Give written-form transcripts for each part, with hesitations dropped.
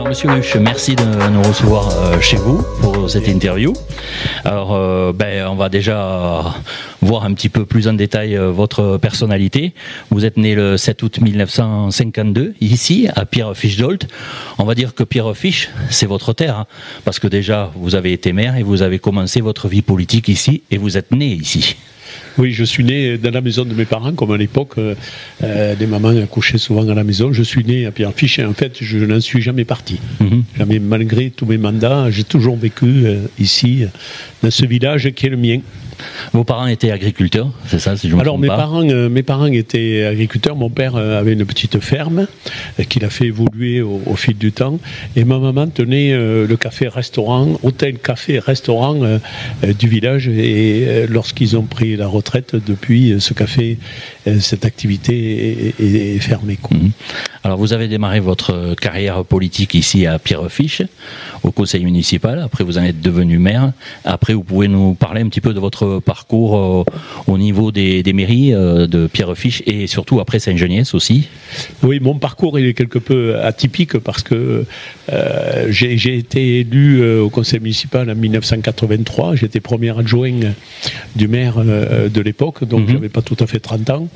Alors Monsieur Luche, merci de nous recevoir chez vous pour cette interview. Alors on va déjà voir un petit peu plus en détail votre personnalité. Vous êtes né le 7 août 1952 ici à Pierrefiche-d'Olt. On va dire que Pierrefiche, c'est votre terre, hein, parce que déjà vous avez été maire et vous avez commencé votre vie politique ici et vous êtes né ici. Oui, je suis né dans la maison de mes parents, comme à l'époque, les mamans couchaient souvent à la maison. Je suis né à Pierrefiche et en fait, je n'en suis jamais parti. Jamais, malgré tous mes mandats, j'ai toujours vécu ici, dans ce village qui est le mien. Vos parents étaient agriculteurs, c'est ça, si je me Alors trompe pas. mes parents étaient agriculteurs. Mon père avait une petite ferme qu'il a fait évoluer au fil du temps. Et ma maman tenait le café-restaurant, hôtel-café-restaurant du village. Et lorsqu'ils ont pris la retraite, depuis ce café, cette activité est fermée, quoi. Alors vous avez démarré votre carrière politique ici à Pierrefiche, au conseil municipal. Après vous en êtes devenu maire. Après vous pouvez nous parler un petit peu de votre parcours au niveau des mairies de Pierrefiche et surtout après Saint-Geniès aussi. Oui, mon parcours il est quelque peu atypique parce que j'ai été élu au conseil municipal en 1983. J'étais premier adjoint du maire de l'époque, donc j'avais pas tout à fait 30 ans.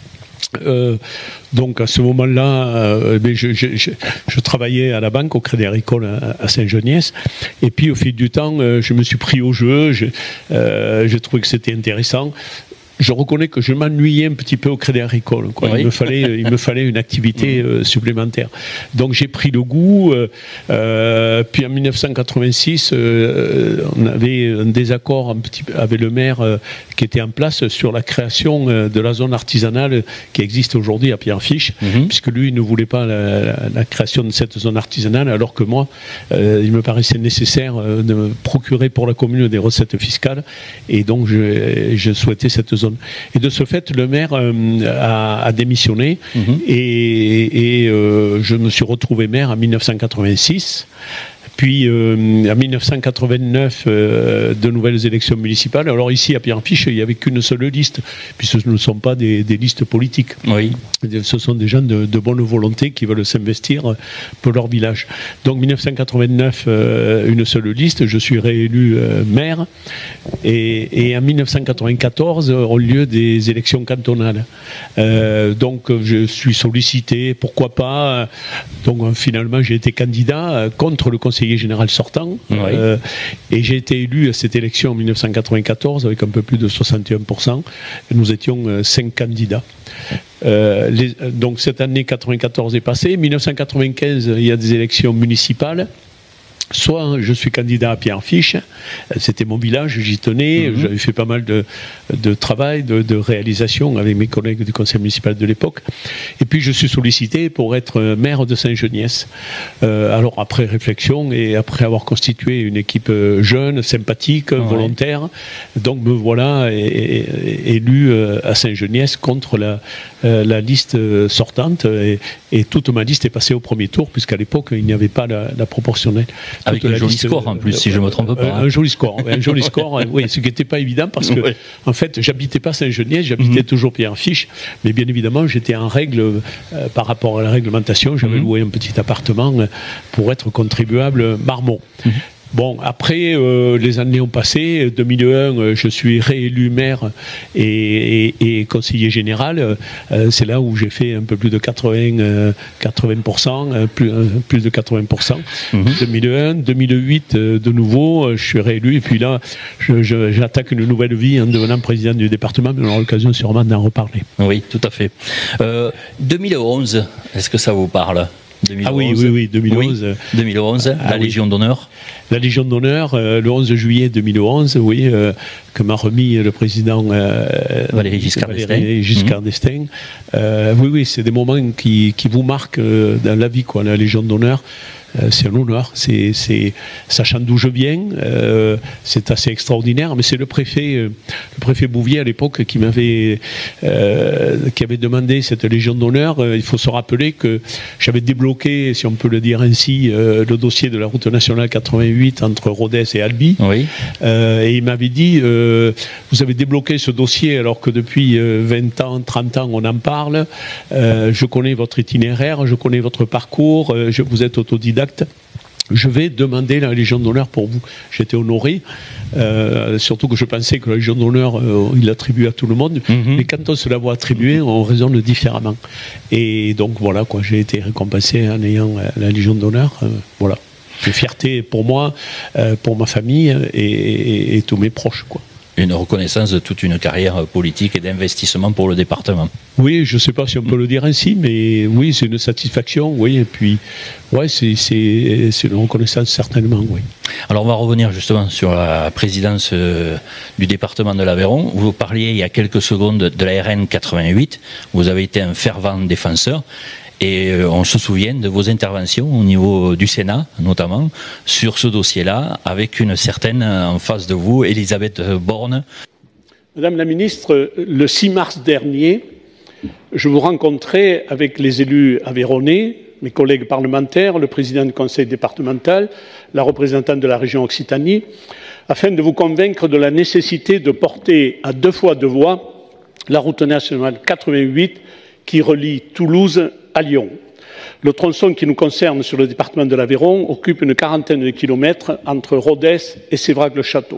Donc à ce moment-là, je travaillais à la banque, au Crédit Agricole à Saint-Geniès. Et puis au fil du temps, je me suis pris au jeu. J'ai trouvé que c'était intéressant. Je reconnais que je m'ennuyais un petit peu au Crédit Agricole, quoi. Oui. Il me fallait une activité supplémentaire. Donc j'ai pris le goût. Puis en 1986, on avait un désaccord un petit peu avec le maire qui était en place sur la création de la zone artisanale qui existe aujourd'hui à Pierrefiche, puisque lui il ne voulait pas la création de cette zone artisanale, alors que moi, il me paraissait nécessaire de me procurer pour la commune des recettes fiscales, et donc je souhaitais cette zone. Et de ce fait, le maire a démissionné et je me suis retrouvé maire en 1986. Puis en 1989, de nouvelles élections municipales. Alors ici à Pierrefiche, il n'y avait qu'une seule liste, puisque ce ne sont pas des listes politiques. Oui. Ce sont des gens de bonne volonté qui veulent s'investir pour leur village. Donc 1989, une seule liste, je suis réélu maire. Et en 1994 ont lieu des élections cantonales. Donc je suis sollicité, pourquoi pas. Donc finalement j'ai été candidat contre le conseiller général sortant, et j'ai été élu à cette élection en 1994 avec un peu plus de 61%. Nous étions 5 candidats. Donc cette année 94 est passée. 1995, il y a des élections municipales. Soit je suis candidat à Pierrefiche, c'était mon village, j'y tenais, j'avais fait pas mal de travail, de réalisation avec mes collègues du conseil municipal de l'époque. Et puis je suis sollicité pour être maire de Saint-Geniès. Alors après réflexion et après avoir constitué une équipe jeune, sympathique, volontaire, donc me voilà élu à Saint-Geniès contre la liste sortante, et toute ma liste est passée au premier tour, puisqu'à l'époque il n'y avait pas la proportionnelle. Avec un joli score en plus, si je ne me trompe pas. Un joli score, oui, ce qui n'était pas évident parce que, en fait, j'habitais pas Saint-Geniès, j'habitais toujours Pierrefiche, mais bien évidemment, j'étais en règle par rapport à la réglementation, j'avais loué un petit appartement pour être contribuable marmot. Bon, après, les années ont passé. 2001, je suis réélu maire et conseiller général. C'est là où j'ai fait un peu plus de 80%, plus de 80%. 2001, 2008, de nouveau, je suis réélu. Et puis là, j'attaque une nouvelle vie en devenant président du département. Mais on aura l'occasion sûrement d'en reparler. Oui, tout à fait. 2011, est-ce que ça vous parle ? 2011. Ah oui, 2011. Oui, 2011, la Légion d'honneur. La Légion d'honneur, le 11 juillet 2011, que m'a remis le président Valéry Giscard d'Estaing. Oui, c'est des moments qui vous marquent dans la vie, quoi. La Légion d'honneur, c'est un honneur. Sachant d'où je viens, c'est assez extraordinaire. Mais c'est le préfet Bouvier à l'époque qui avait demandé cette Légion d'honneur. Il faut se rappeler que j'avais débloqué, si on peut le dire ainsi, le dossier de la route nationale 88 entre Rodez et Albi. Et il m'avait dit, vous avez débloqué ce dossier alors que depuis 20 ans, 30 ans, on en parle. Je connais votre itinéraire, je connais votre parcours, vous êtes autodidacte. je vais demander la Légion d'honneur pour vous. J'étais honoré, surtout que je pensais que la Légion d'honneur, il l'attribue à tout le monde, mais quand on se la voit attribuer, on raisonne différemment. Et donc voilà, quoi, j'ai été récompensé en ayant la Légion d'honneur. Voilà. Une fierté pour moi, pour ma famille et tous mes proches, quoi. Une reconnaissance de toute une carrière politique et d'investissement pour le département. Oui, je ne sais pas si on peut le dire ainsi, mais oui, c'est une satisfaction, oui, et puis, ouais, c'est une reconnaissance certainement, oui. Alors on va revenir justement sur la présidence du département de l'Aveyron. Vous parliez il y a quelques secondes de la RN 88, vous avez été un fervent défenseur. Et on se souvient de vos interventions au niveau du Sénat, notamment, sur ce dossier-là, avec une certaine, en face de vous, Elisabeth Borne. Madame la ministre, le 6 mars dernier, je vous rencontrais avec les élus aveyronnais, mes collègues parlementaires, le président du conseil départemental, la représentante de la région Occitanie, afin de vous convaincre de la nécessité de porter à 2 fois 2 voies la route nationale 88 qui relie Toulouse à Lyon. Le tronçon qui nous concerne sur le département de l'Aveyron occupe une quarantaine de kilomètres entre Rodez et Sévrac-le-Château.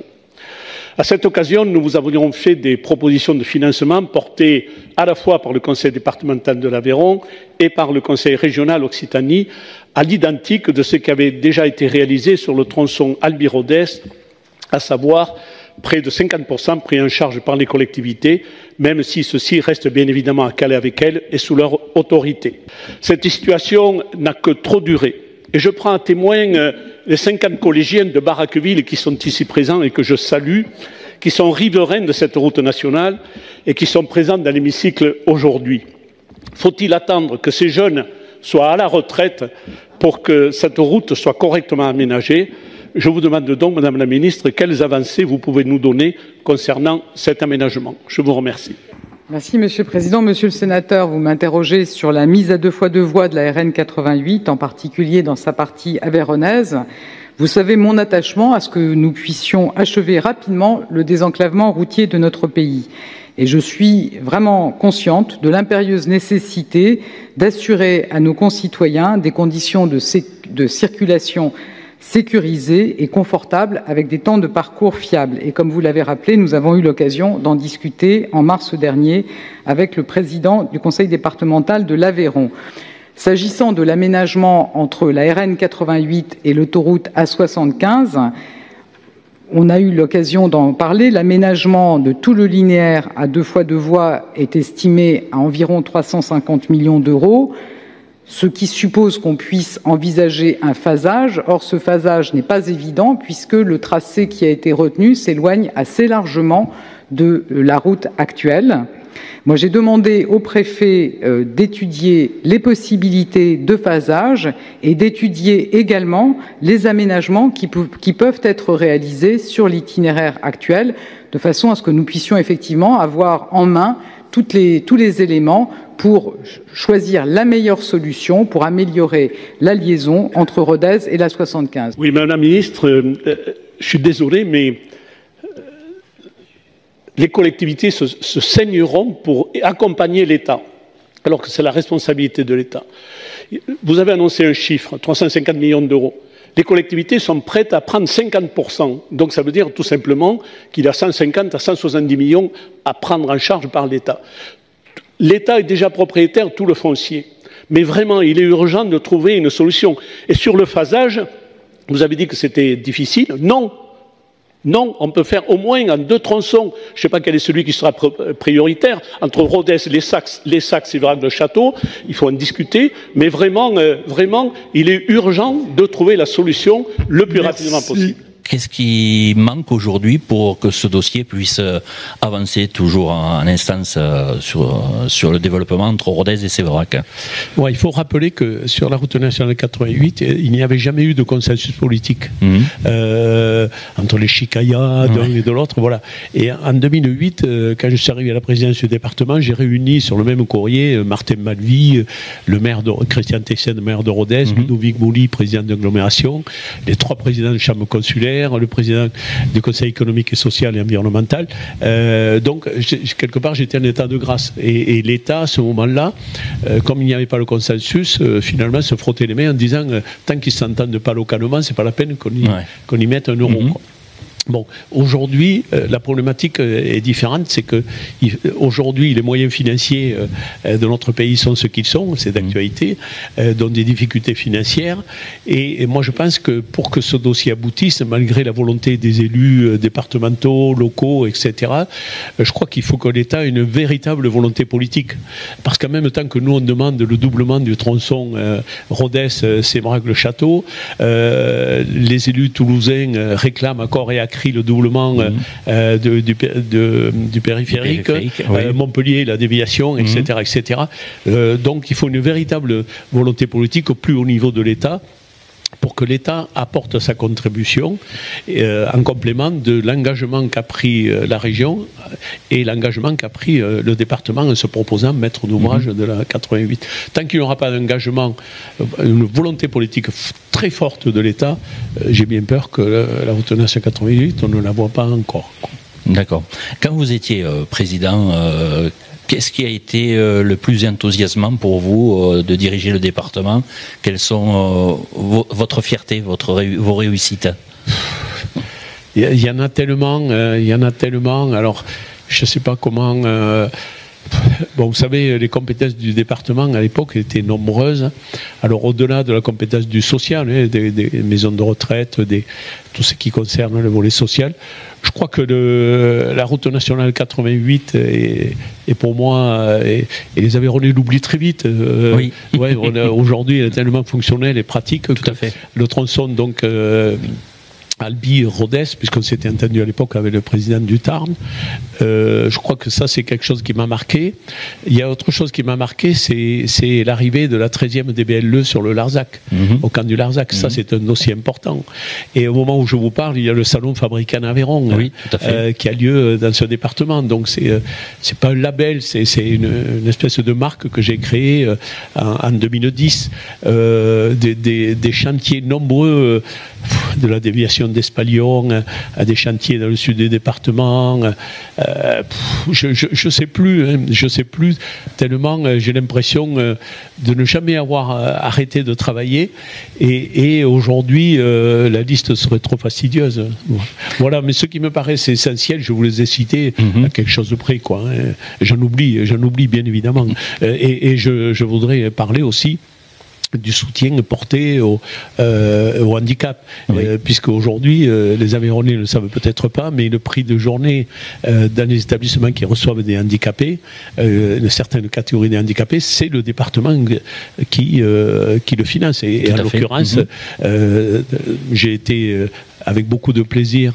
À cette occasion, nous vous avions fait des propositions de financement portées à la fois par le conseil départemental de l'Aveyron et par le conseil régional Occitanie, à l'identique de ce qui avait déjà été réalisé sur le tronçon Albi-Rodez, à savoir près de 50% pris en charge par les collectivités, même si ceci reste bien évidemment à Calais avec elles et sous leur autorité. Cette situation n'a que trop duré. Et je prends à témoin les 50 collégiens de Baraqueville qui sont ici présents et que je salue, qui sont riverains de cette route nationale et qui sont présents dans l'hémicycle aujourd'hui. Faut-il attendre que ces jeunes soient à la retraite pour que cette route soit correctement aménagée ? Je vous demande donc, Madame la Ministre, quelles avancées vous pouvez nous donner concernant cet aménagement. Je vous remercie. Merci, Monsieur le Président. Monsieur le Sénateur, vous m'interrogez sur la mise à 2 fois 2 voies de la RN 88, en particulier dans sa partie aveyronnaise. Vous savez mon attachement à ce que nous puissions achever rapidement le désenclavement routier de notre pays. Et je suis vraiment consciente de l'impérieuse nécessité d'assurer à nos concitoyens des conditions de circulation sécurisé et confortable avec des temps de parcours fiables. Et comme vous l'avez rappelé, nous avons eu l'occasion d'en discuter en mars dernier avec le président du conseil départemental de l'Aveyron. S'agissant de l'aménagement entre la RN 88 et l'autoroute A75, on a eu l'occasion d'en parler. L'aménagement de tout le linéaire à 2 fois 2 voies est estimé à environ 350 millions d'euros. Ce qui suppose qu'on puisse envisager un phasage. Or, ce phasage n'est pas évident puisque le tracé qui a été retenu s'éloigne assez largement de la route actuelle. Moi, j'ai demandé au préfet d'étudier les possibilités de phasage et d'étudier également les aménagements qui peuvent être réalisés sur l'itinéraire actuel, de façon à ce que nous puissions effectivement avoir en main tous les éléments pour choisir la meilleure solution pour améliorer la liaison entre Rodez et la 75. Oui, Madame la Ministre, je suis désolé, mais les collectivités se saigneront pour accompagner l'État, alors que c'est la responsabilité de l'État. Vous avez annoncé un chiffre, 350 millions d'euros. Les collectivités sont prêtes à prendre 50%. Donc ça veut dire tout simplement qu'il y a 150 à 170 millions à prendre en charge par l'État. L'État est déjà propriétaire de tout le foncier. Mais vraiment, il est urgent de trouver une solution. Et sur le phasage, vous avez dit que c'était difficile. Non. Non, on peut faire au moins en 2 tronçons. Je ne sais pas quel est celui qui sera prioritaire. Entre Rodez, les Sacs, Sévrac-le-Château, il faut en discuter. Mais vraiment, il est urgent de trouver la solution le plus rapidement possible. Qu'est-ce qui manque aujourd'hui pour que ce dossier puisse avancer toujours en instance sur le développement entre Rodez et Séverac? Ouais, il faut rappeler que sur la route nationale 88, il n'y avait jamais eu de consensus politique entre les chicayas d'un et de l'autre. Voilà. Et en 2008, quand je suis arrivé à la présidence du département, j'ai réuni sur le même courrier Martin Malvy, le maire de Christian Tessen, maire de Rodez, Ludovic Mouly, président d'agglomération, les 3 présidents de chambre consulaire, ministère, le président du Conseil économique et social et environnemental. Donc, quelque part, j'étais en état de grâce. Et l'État, à ce moment-là, comme il n'y avait pas le consensus, finalement, se frottait les mains en disant tant qu'ils ne s'entendent pas localement, c'est pas la peine qu'on y mette un euro. Quoi. Bon, aujourd'hui, la problématique est différente, c'est que aujourd'hui, les moyens financiers de notre pays sont ce qu'ils sont, c'est d'actualité, dont des difficultés financières. Et moi, je pense que pour que ce dossier aboutisse, malgré la volonté des élus départementaux, locaux, etc., je crois qu'il faut que l'État ait une véritable volonté politique. Parce qu'en même temps que nous, on demande le doublement du tronçon Rodez-Sémarac-le-Château, les élus toulousains réclament à corps et à cri le doublement du périphérique, Montpellier, la déviation, etc. etc. Donc il faut une véritable volonté politique au plus haut niveau de l'État pour que l'État apporte sa contribution en complément de l'engagement qu'a pris la région et l'engagement qu'a pris le département en se proposant maître d'ouvrage de la 88. Tant qu'il n'y aura pas d'engagement, une volonté politique très forte de l'État, j'ai bien peur que la route nationale 88, on ne la voit pas encore. D'accord. Quand vous étiez président, qu'est-ce qui a été le plus enthousiasmant pour vous de diriger le département? Quelles sont votre fierté, vos réussites? Il y en a tellement. Alors, je ne sais pas comment. Bon, vous savez, les compétences du département à l'époque étaient nombreuses. Alors, au-delà de la compétence du social, des maisons de retraite, tout ce qui concerne le volet social, je crois que la route nationale 88 est pour moi, et les Aveyronnais l'oublient très vite. Oui. Ouais, aujourd'hui, elle est tellement fonctionnelle et pratique. Tout à fait. Le tronçon, donc, Albi-Rodez, puisqu'on s'était entendu à l'époque avec le président du Tarn. Je crois que ça, c'est quelque chose qui m'a marqué. Il y a autre chose qui m'a marqué, c'est l'arrivée de la 13e DBLE sur le Larzac, au camp du Larzac. Ça, c'est un dossier important. Et au moment où je vous parle, il y a le salon Fabricant Aveyron, tout à fait. qui a lieu dans ce département. Donc, c'est pas un label, c'est une espèce de marque que j'ai créée en 2010. Des chantiers nombreux de la déviation d'Espalion à des chantiers dans le sud des départements. Je sais plus tellement j'ai l'impression de ne jamais avoir arrêté de travailler et aujourd'hui la liste serait trop fastidieuse. Voilà, mais ce qui me paraissait essentiel, je vous les ai cités à quelque chose de près, quoi. J'en oublie bien évidemment. Et je voudrais parler aussi du soutien porté au handicap, puisque aujourd'hui les Aveyronnais ne le savent peut-être pas, mais le prix de journée dans les établissements qui reçoivent des handicapés, une certaine catégorie des handicapés, c'est le département qui le finance. Et en l'occurrence, j'ai été avec beaucoup de plaisir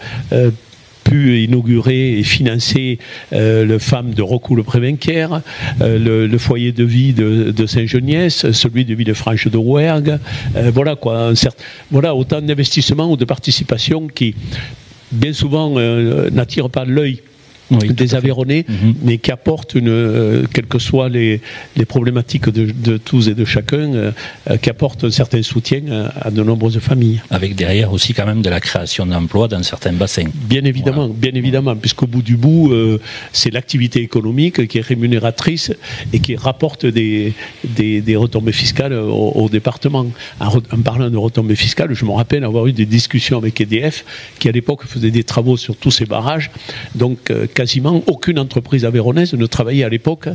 pu inaugurer et financer le FAM de Rocoux-le-Prévencaire, le foyer de vie de Saint-Geniès, celui de Villefranche de Rouergue. Voilà quoi, voilà autant d'investissements ou de participations qui bien souvent n'attirent pas l'œil des Aveyronnais, mais qui apportent quelles que soient les problématiques de tous et de chacun, qui apportent un certain soutien à de nombreuses familles. Avec derrière aussi quand même de la création d'emplois dans certains bassins. Bien évidemment, puisqu'au bout du bout, c'est l'activité économique qui est rémunératrice et qui rapporte des retombées fiscales au département. En parlant de retombées fiscales, je me rappelle avoir eu des discussions avec EDF, qui à l'époque faisait des travaux sur tous ces barrages, donc quasiment aucune entreprise aveyronnaise ne travaillait à l'époque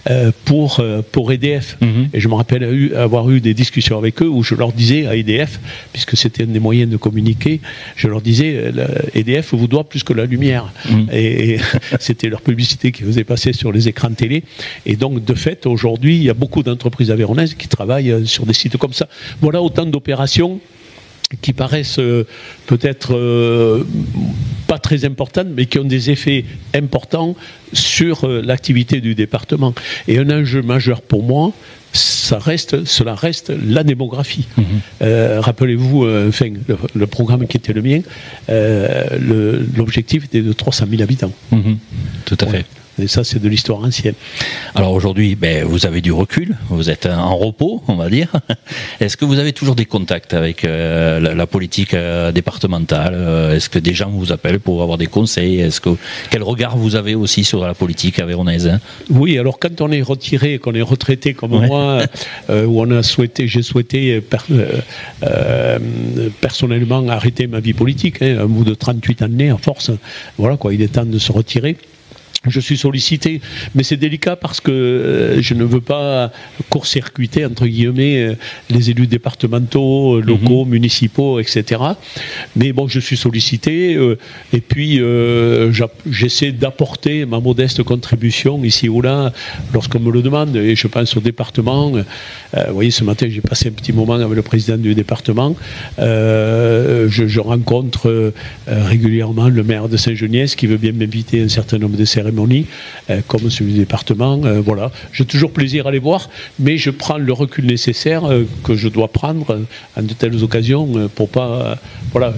pour EDF. Et je me rappelle avoir eu des discussions avec eux où je leur disais à EDF, puisque c'était un des moyens de communiquer, je leur disais, EDF vous doit plus que la lumière. Et c'était leur publicité qui faisait passer sur les écrans de télé. Et donc, de fait, aujourd'hui, il y a beaucoup d'entreprises aveyronnaises qui travaillent sur des sites comme ça. Voilà autant d'opérations qui paraissent peut-être pas très importantes, mais qui ont des effets importants sur l'activité du département. Et un enjeu majeur pour moi, cela reste la démographie. Rappelez-vous, le programme qui était le mien, l'objectif était de 300 000 habitants. Tout à fait. Et ça, c'est de l'histoire ancienne. Alors aujourd'hui, vous avez du recul, vous êtes en repos, on va dire. Est-ce que vous avez toujours des contacts avec la politique départementale? Est-ce que des gens vous appellent pour avoir des conseils? Quel regard vous avez aussi sur la politique aveyronnaise? Oui, alors quand on est retiré, qu'on est retraité comme moi, où j'ai souhaité personnellement arrêter ma vie politique, un bout de 38 années à force, voilà quoi, il est temps de se retirer. Je suis sollicité, mais c'est délicat parce que je ne veux pas court-circuiter, entre guillemets, les élus départementaux, locaux, municipaux, etc. Mais bon, je suis sollicité, et puis j'essaie d'apporter ma modeste contribution ici ou là, lorsqu'on me le demande, et je pense au département. Vous voyez, ce matin, j'ai passé un petit moment avec le président du département. Je rencontre régulièrement le maire de Saint-Geniès qui veut bien m'inviter à un certain nombre de cérémonies, comme celui du département. Voilà. J'ai toujours plaisir à les voir, mais je prends le recul nécessaire que je dois prendre en de telles occasions pour pas. Voilà,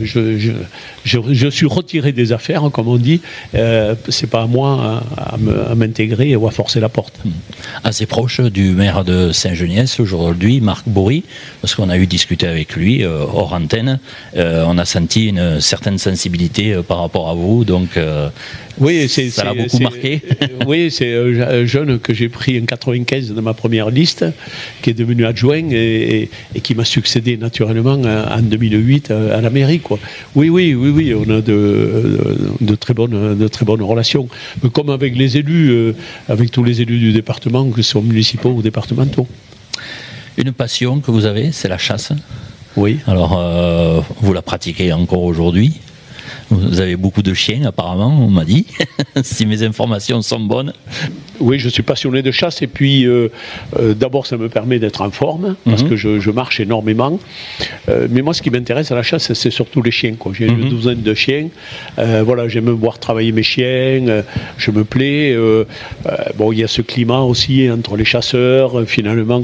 je suis retiré des affaires, comme on dit. C'est pas à moi à m'intégrer ou à forcer la porte. Assez proche du maire de Saint-Geniès aujourd'hui, Marc Bory, parce qu'on a eu discuté avec lui hors antenne. On a senti une certaine sensibilité par rapport à vous, donc. Oui, ça l'a beaucoup marqué. Oui, c'est un jeune que j'ai pris en 95 dans ma première liste, qui est devenu adjoint et qui m'a succédé naturellement en 2008 à la mairie, quoi. Oui, on a de très bonnes relations. Mais comme avec les élus, avec tous les élus du département, que ce soit municipaux ou départementaux. Une passion que vous avez, c'est la chasse. Oui. Alors, vous la pratiquez encore aujourd'hui? Vous avez beaucoup de chiens, apparemment, on m'a dit, si mes informations sont bonnes. Oui, je suis passionné de chasse, et puis d'abord ça me permet d'être en forme, parce que je marche énormément. Mais moi, ce qui m'intéresse à la chasse, c'est surtout les chiens, quoi. J'ai une douzaine de chiens. Voilà, j'aime voir travailler mes chiens, je me plais. Bon, il y a ce climat aussi entre les chasseurs, finalement.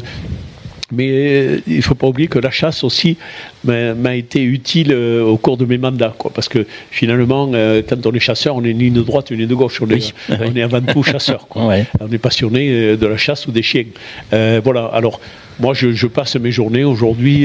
Mais il ne faut pas oublier que la chasse aussi m'a été utile au cours de mes mandats, quoi, parce que finalement, quand on est chasseur, on est ni de droite ni de gauche, on est avant tout chasseur, quoi. Ouais. On est passionné de la chasse ou des chiens. Voilà, alors moi je passe mes journées aujourd'hui,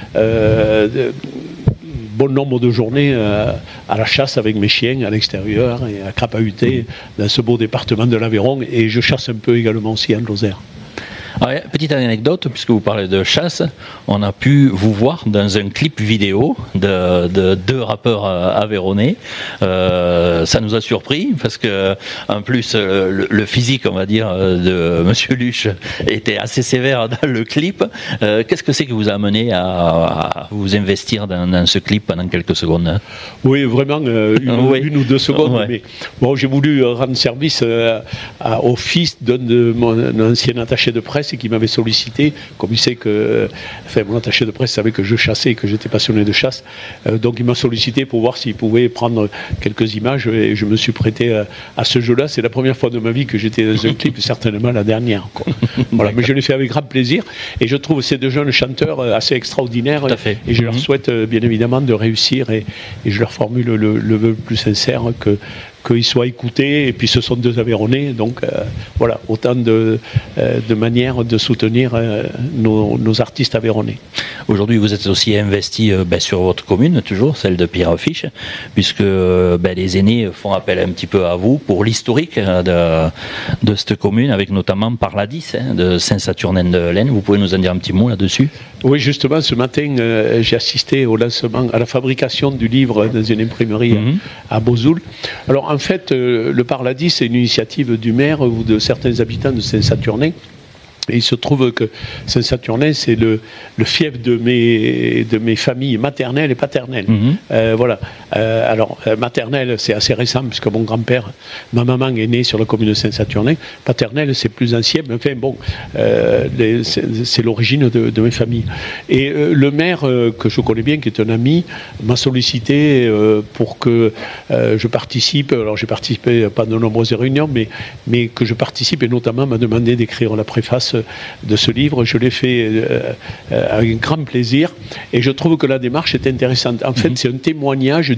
bon nombre de journées à la chasse avec mes chiens à l'extérieur et à crapahuter dans ce beau département de l'Aveyron, et je chasse un peu également aussi en Lozère. Alors, petite anecdote, puisque vous parlez de chasse, on a pu vous voir dans un clip vidéo de deux rappeurs aveyronnais. Ça nous a surpris parce que, en plus, le physique, on va dire, de Monsieur Luche était assez sévère dans le clip. Qu'est-ce que c'est qui vous a amené à vous investir dans ce clip pendant quelques secondes? Oui, vraiment, une ou deux secondes. Ouais. Mais bon, j'ai voulu rendre service au fils d'un de mon ancien attaché de presse, et qui m'avait sollicité, comme il sait que, enfin, mon attaché de presse savait que je chassais et que j'étais passionné de chasse, donc il m'a sollicité pour voir s'il pouvait prendre quelques images, et je me suis prêté à ce jeu-là. C'est la première fois de ma vie que j'étais dans un clip, certainement la dernière, quoi. Voilà, mais je l'ai fait avec grand plaisir, et je trouve ces deux jeunes chanteurs assez extraordinaires, et je leur souhaite bien évidemment de réussir, et je leur formule le vœu le plus sincère qu'ils soient écoutés. Et puis ce sont deux Aveyronnais, donc voilà, autant de manières de soutenir nos artistes aveyronnais. Aujourd'hui, vous êtes aussi investi sur votre commune, toujours, celle de Pierrefiche, puisque les aînés font appel un petit peu à vous pour l'historique de cette commune, avec notamment Parladis, de Saint-Saturnin-de-Laine. Vous pouvez nous en dire un petit mot là-dessus? Oui, justement, ce matin, j'ai assisté au lancement, à la fabrication du livre dans une imprimerie à Bozoul. Alors, en fait, le Parladis, c'est une initiative du maire ou de certains habitants de Saint-Saturnin. Et il se trouve que Saint-Saturnin, c'est le fief de mes familles maternelles et paternelles. Voilà. Alors, maternelle, c'est assez récent, puisque mon grand-père, ma maman est née sur la commune de Saint-Saturnin. Paternelle, c'est plus ancien, mais enfin, bon, c'est l'origine de mes familles. Et le maire, que je connais bien, qui est un ami, m'a sollicité pour que je participe. Alors, j'ai participé à pas de nombreuses réunions, mais que je participe, et notamment m'a demandé d'écrire la préface de ce livre. Je l'ai fait avec grand plaisir, et je trouve que la démarche est intéressante. En fait, c'est un témoignage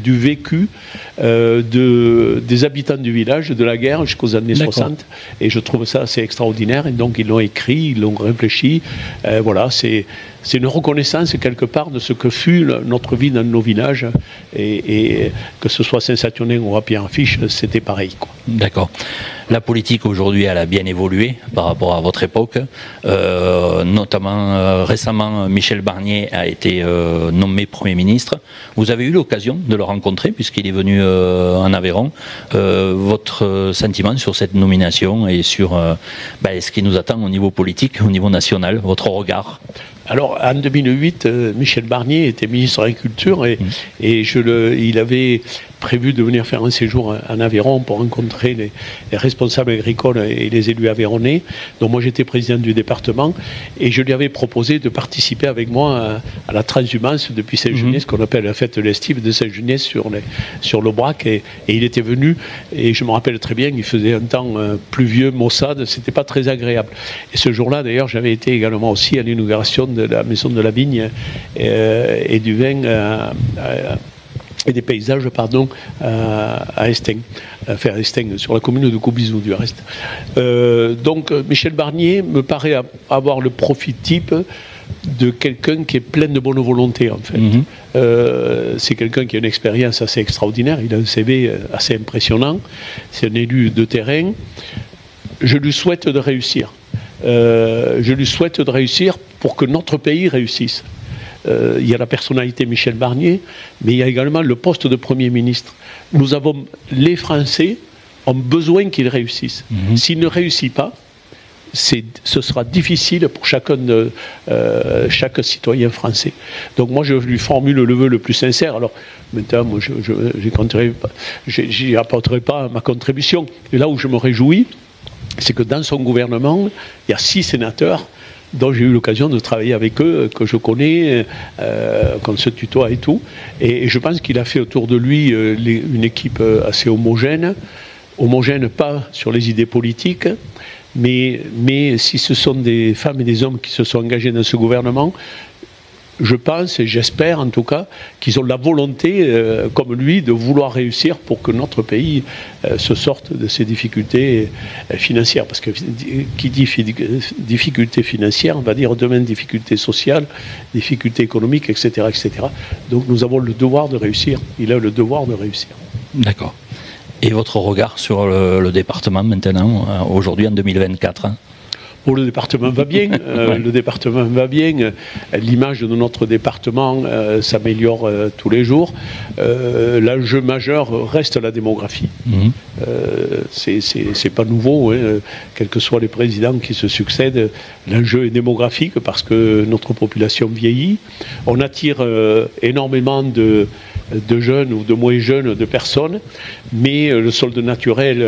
du vécu des habitants du village, de la guerre jusqu'aux années 60. Et je trouve ça assez extraordinaire. Et donc, ils l'ont écrit, ils l'ont réfléchi. Voilà, c'est une reconnaissance quelque part de ce que fut notre vie dans nos villages. Et que ce soit Saint-Saturnin ou à Pierre-Affiche, c'était pareil, quoi. D'accord. La politique aujourd'hui, elle a bien évolué par rapport à votre époque. Notamment, récemment, Michel Barnier a été nommé Premier ministre. Vous avez eu l'occasion de le rencontrer puisqu'il est venu en Aveyron. Votre sentiment sur cette nomination et sur ce qui nous attend au niveau politique, au niveau national, votre regard? Alors, en 2008, Michel Barnier était ministre de l'Agriculture et il avait prévu de venir faire un séjour en Aveyron pour rencontrer les responsables agricoles et les élus aveyronnais. Donc moi, j'étais président du département et je lui avais proposé de participer avec moi à la transhumance depuis Saint-Geniès, qu'on appelle la fête de l'estive de Saint-Geniès sur l'Aubrac. Et il était venu, et je me rappelle très bien, il faisait un temps pluvieux, maussade, c'était pas très agréable. Et ce jour-là, d'ailleurs, j'avais été également aussi à l'inauguration de la maison de la vigne et du vin et des paysages, pardon, à Estaing, sur la commune de Coubizou du reste. Donc Michel Barnier me paraît avoir le profil type de quelqu'un qui est plein de bonne volonté, en fait. C'est quelqu'un qui a une expérience assez extraordinaire, il a un CV assez impressionnant, c'est un élu de terrain. Je lui souhaite de réussir. Je lui souhaite de réussir pour que notre pays réussisse. Il y a la personnalité Michel Barnier, mais il y a également le poste de Premier ministre. Les Français ont besoin qu'il réussisse. S'il ne réussit pas, ce sera difficile pour chaque citoyen français. Donc moi, je lui formule le vœu le plus sincère. Alors maintenant, moi, j'y apporterai pas ma contribution. Et là où je me réjouis, c'est que dans son gouvernement, il y a 6 sénateurs dont j'ai eu l'occasion de travailler avec eux, que je connais, qu'on se tutoie et tout. Et je pense qu'il a fait autour de lui une équipe assez homogène pas sur les idées politiques, mais si ce sont des femmes et des hommes qui se sont engagés dans ce gouvernement, je pense et j'espère en tout cas qu'ils ont la volonté, comme lui, de vouloir réussir pour que notre pays se sorte de ses difficultés financières. Parce que qui dit difficultés financières, on va dire demain difficultés sociales, difficultés économiques, etc., etc. Donc nous avons le devoir de réussir. Il a le devoir de réussir. D'accord. Et votre regard sur le département maintenant, aujourd'hui en 2024 hein? Bon, le département va bien. Le département va bien. L'image de notre département s'améliore tous les jours. L'enjeu majeur reste la démographie. C'est pas nouveau, hein. Quels que soient les présidents qui se succèdent, l'enjeu est démographique parce que notre population vieillit. On attire énormément de jeunes ou de moins jeunes, de personnes, mais le solde naturel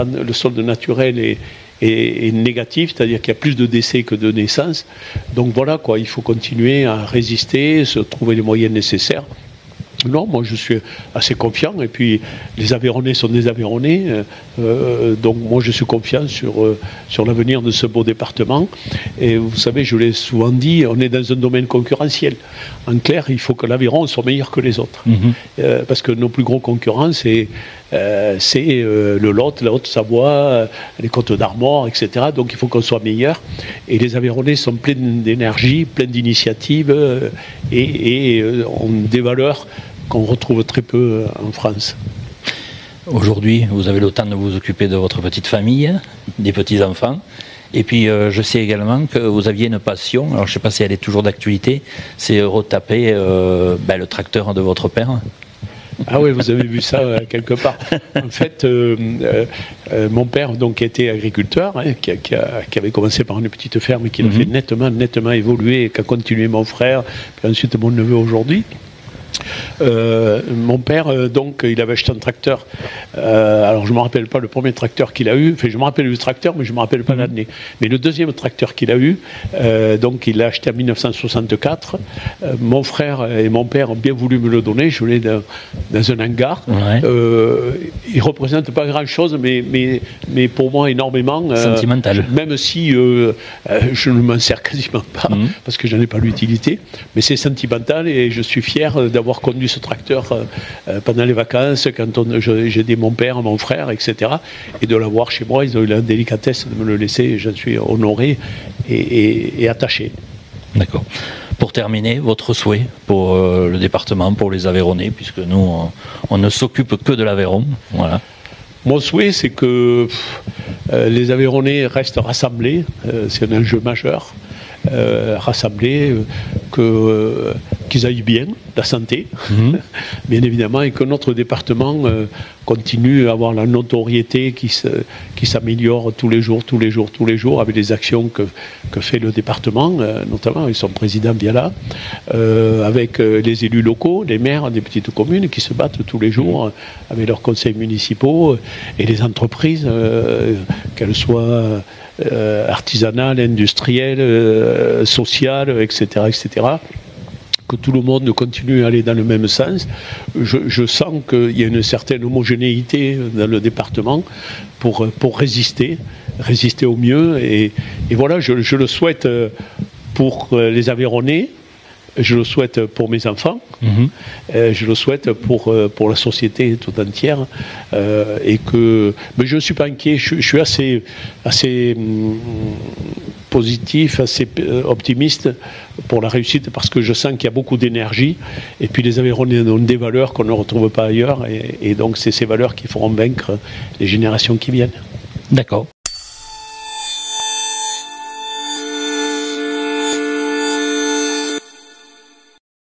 est négatif, c'est-à-dire qu'il y a plus de décès que de naissances. Donc voilà, quoi, il faut continuer à résister, se trouver les moyens nécessaires. Non, moi je suis assez confiant, et puis les Aveyronnais sont des Aveyronnais, donc moi je suis confiant sur l'avenir de ce beau département. Et vous savez, je l'ai souvent dit, on est dans un domaine concurrentiel. En clair, il faut que l'Aveyron soit meilleur que les autres. Parce que nos plus gros concurrents, c'est le Lot, la Haute-Savoie, les Côtes-d'Armor, etc. Donc il faut qu'on soit meilleur. Et les Aveyronnais sont pleins d'énergie, pleins d'initiatives et ont des valeurs qu'on retrouve très peu en France. Aujourd'hui, vous avez le temps de vous occuper de votre petite famille, des petits-enfants. Et puis, je sais également que vous aviez une passion, alors je ne sais pas si elle est toujours d'actualité, c'est retaper le tracteur de votre père. Ah oui, vous avez vu ça quelque part. En fait, mon père donc était agriculteur, hein, qui avait commencé par une petite ferme et qui l'a fait nettement évoluer, et qui a continué mon frère, puis ensuite mon neveu aujourd'hui. Mon père, donc, il avait acheté un tracteur. Alors, je ne me rappelle pas le premier tracteur qu'il a eu. Enfin, je me rappelle du tracteur, mais je ne me rappelle pas l'année. Mais le deuxième tracteur qu'il a eu, donc, il l'a acheté en 1964. Mon frère et mon père ont bien voulu me le donner. Je l'ai dans un hangar. Ouais. Il ne représente pas grand-chose, mais pour moi, énormément. Sentimental. Même si je ne m'en sers quasiment pas, parce que je n'en ai pas l'utilité. Mais c'est sentimental et je suis fier d'avoir d'avoir conduit ce tracteur pendant les vacances, quand j'ai aidé mon père, mon frère, etc. Et de l'avoir chez moi, ils ont eu la délicatesse de me le laisser, et j'en suis honoré et attaché. D'accord. Pour terminer, votre souhait pour le département, pour les Aveyronnais, puisque nous, on ne s'occupe que de l'Aveyron. Voilà. Mon souhait, c'est que les Aveyronnais restent rassemblés, c'est un enjeu majeur, rassemblés, qu'ils aillent bien, la santé, bien évidemment, et que notre département continue à avoir la notoriété qui s'améliore tous les jours, avec les actions que fait le département, notamment avec son président Viala, avec les élus locaux, les maires des petites communes qui se battent tous les jours avec leurs conseils municipaux et les entreprises, qu'elles soient artisanales, industrielles, sociales, etc., etc., que tout le monde continue à aller dans le même sens. Je sens qu'il y a une certaine homogénéité dans le département pour résister au mieux. Et voilà, je le souhaite pour les Aveyronnais, je le souhaite pour mes enfants, je le souhaite pour la société tout entière. Mais je ne suis pas inquiet, je suis assez positif, assez optimiste pour la réussite, parce que je sens qu'il y a beaucoup d'énergie, et puis les Aveyronnais ont des valeurs qu'on ne retrouve pas ailleurs, et donc c'est ces valeurs qui feront vaincre les générations qui viennent. D'accord.